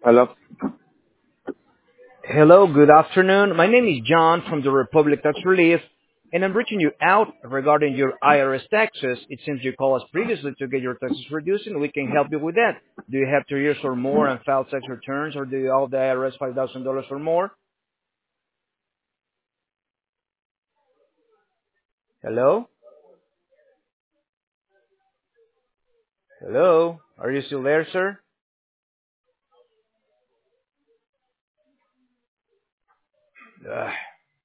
Hello. Hello, good afternoon. My name is John from the Republic Tax Relief, and I'm reaching you out regarding your IRS taxes. It seems you called us previously to get your taxes reduced, and we can help you with that. Do you have 2 years or more and file tax returns, or do you owe the IRS $5,000 or more? Hello? Hello? Are you still there, sir? Ugh.